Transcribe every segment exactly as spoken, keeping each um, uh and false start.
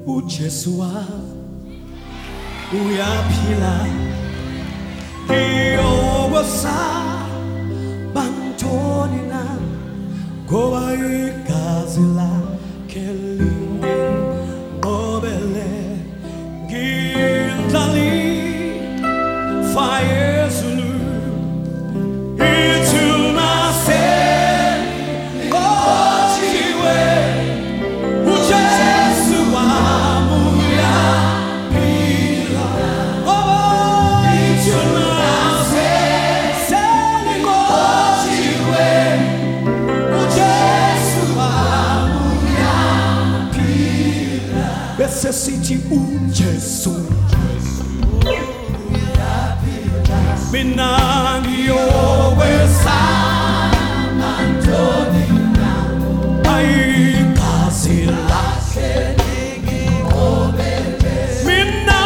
uJesu uyaphila iyokosa bantoni na ngoba igazi lakhe linginqobele ngindlalifa Yesu bese sithi uJesu mina ngiyokwesa mantoni na igazi lakhe linginqobele mina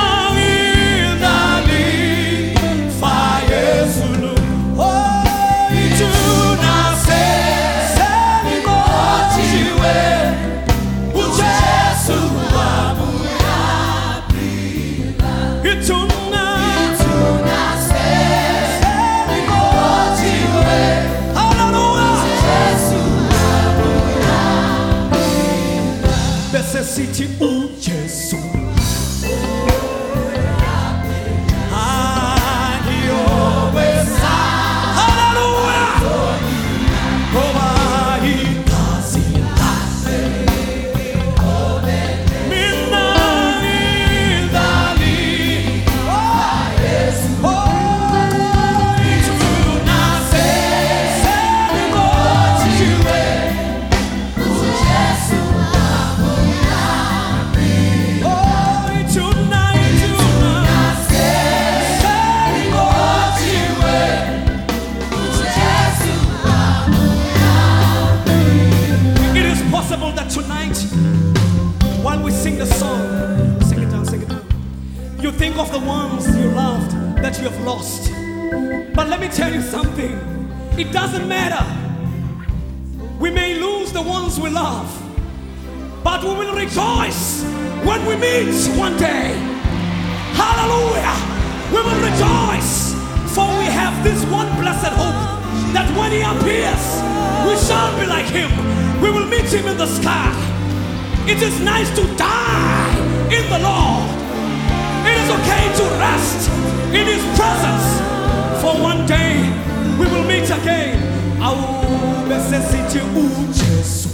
ngindlalifa Yesu oh ithuna selinqothiwe uJesu sithi uJesu while we sing the song, sing it down, sing it down. You think of the ones you loved that you have lost. But let me tell you something. It doesn't matter. We may lose the ones we love, but we will rejoice when we meet one day. Hallelujah. We will rejoice, for we have this one blessed hope that when he appears, we shall be like him. We will meet him in the sky. It is nice to die in the Lord. It is okay to rest in his presence, for one day we will meet again. Au bese sithi uJesu